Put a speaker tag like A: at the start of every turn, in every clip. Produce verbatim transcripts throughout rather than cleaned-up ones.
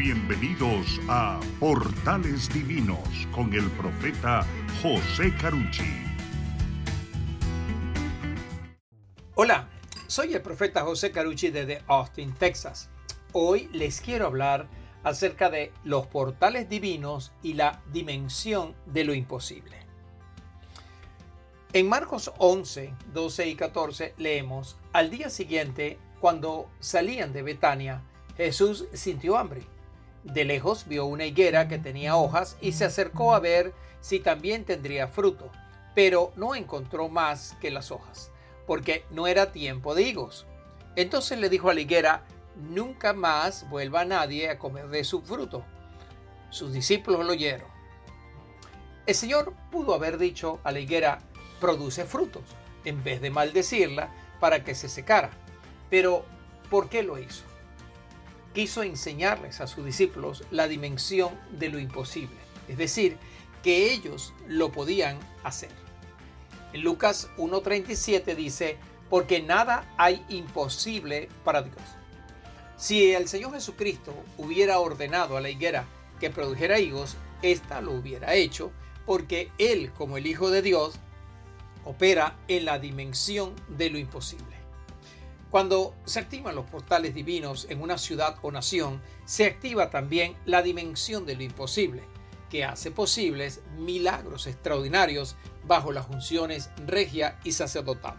A: Bienvenidos a Portales Divinos con el profeta José Carucci.
B: Hola, soy el profeta José Carucci desde Austin, Texas. Hoy les quiero hablar acerca de los portales divinos y la dimensión de lo imposible. En Marcos once, doce y catorce leemos: al día siguiente, cuando salían de Betania, Jesús sintió hambre. De lejos vio una higuera que tenía hojas y se acercó a ver si también tendría fruto, pero no encontró más que las hojas, porque no era tiempo de higos. Entonces le dijo a la higuera: nunca más vuelva nadie a comer de su fruto. Sus discípulos lo oyeron. El Señor pudo haber dicho a la higuera: produce frutos, en vez de maldecirla para que se secara. Pero, ¿por qué lo hizo? Quiso enseñarles a sus discípulos la dimensión de lo imposible, es decir, que ellos lo podían hacer. En Lucas uno treinta y siete dice: porque nada hay imposible para Dios. Si el Señor Jesucristo hubiera ordenado a la higuera que produjera higos, ésta lo hubiera hecho, porque Él, como el Hijo de Dios, opera en la dimensión de lo imposible. Cuando se activan los portales divinos en una ciudad o nación, se activa también la dimensión de lo imposible, que hace posibles milagros extraordinarios bajo las funciones regia y sacerdotal.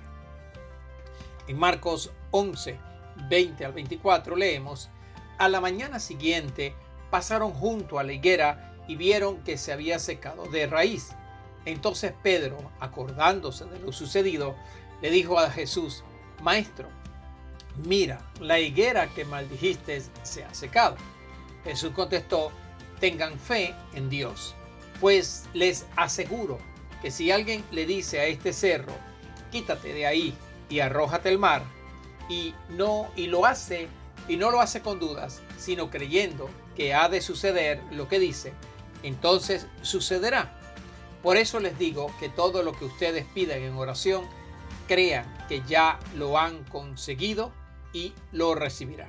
B: En Marcos once, veinte al veinticuatro leemos: a la mañana siguiente pasaron junto a la higuera y vieron que se había secado de raíz. Entonces Pedro, acordándose de lo sucedido, le dijo a Jesús: Maestro, mira, la higuera que maldijiste se ha secado. Jesús contestó: tengan fe en Dios, pues les aseguro que si alguien le dice a este cerro: quítate de ahí y arrójate al mar, y no y lo hace y no lo hace con dudas, sino creyendo que ha de suceder lo que dice, entonces sucederá. Por eso les digo que todo lo que ustedes pidan en oración, crean que ya lo han conseguido y lo recibirán.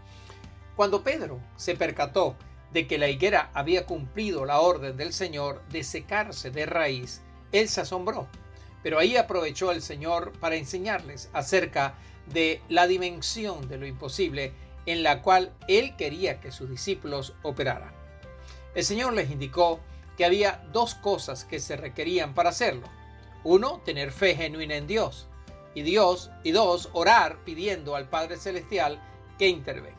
B: Cuando Pedro se percató de que la higuera había cumplido la orden del Señor de secarse de raíz, él se asombró. Pero ahí aprovechó el Señor para enseñarles acerca de la dimensión de lo imposible en la cual él quería que sus discípulos operaran. El Señor les indicó que había dos cosas que se requerían para hacerlo. Uno, tener fe genuina en Dios. Y Dios, y dos, orar pidiendo al Padre Celestial que intervenga.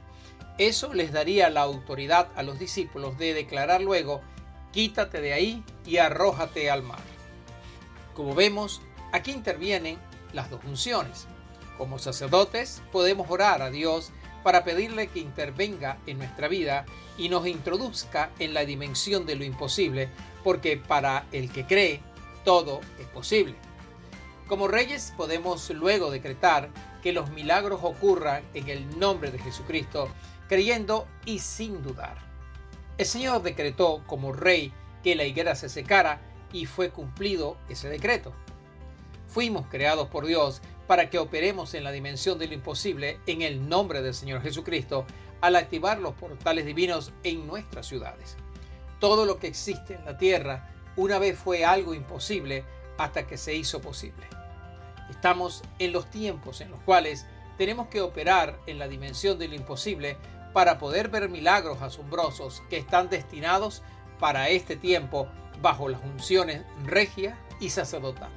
B: Eso les daría la autoridad a los discípulos de declarar luego: quítate de ahí y arrójate al mar. Como vemos, aquí intervienen las dos funciones. Como sacerdotes, podemos orar a Dios para pedirle que intervenga en nuestra vida y nos introduzca en la dimensión de lo imposible, porque para el que cree, todo es posible. Como reyes podemos luego decretar que los milagros ocurran en el nombre de Jesucristo, creyendo y sin dudar. El Señor decretó como rey que la higuera se secara y fue cumplido ese decreto. Fuimos creados por Dios para que operemos en la dimensión de lo imposible en el nombre del Señor Jesucristo al activar los portales divinos en nuestras ciudades. Todo lo que existe en la tierra una vez fue algo imposible hasta que se hizo posible. Estamos en los tiempos en los cuales tenemos que operar en la dimensión de lo imposible para poder ver milagros asombrosos que están destinados para este tiempo bajo las funciones regia y sacerdotal.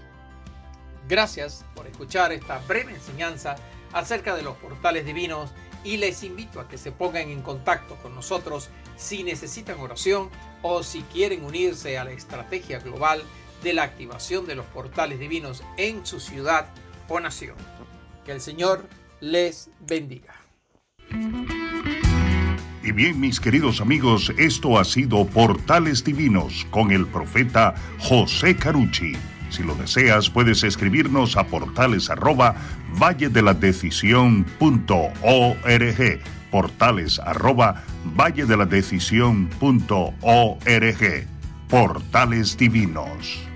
B: Gracias por escuchar esta breve enseñanza acerca de los portales divinos y les invito a que se pongan en contacto con nosotros si necesitan oración o si quieren unirse a la estrategia global de la activación de los portales divinos en su ciudad o nación. Que el Señor les bendiga.
A: Y bien, mis queridos amigos, esto ha sido Portales Divinos con el profeta José Carucci. Si lo deseas, puedes escribirnos a portales arroba valle de la decisión punto org. Portales arroba valle de la decisión punto org. Portales Divinos.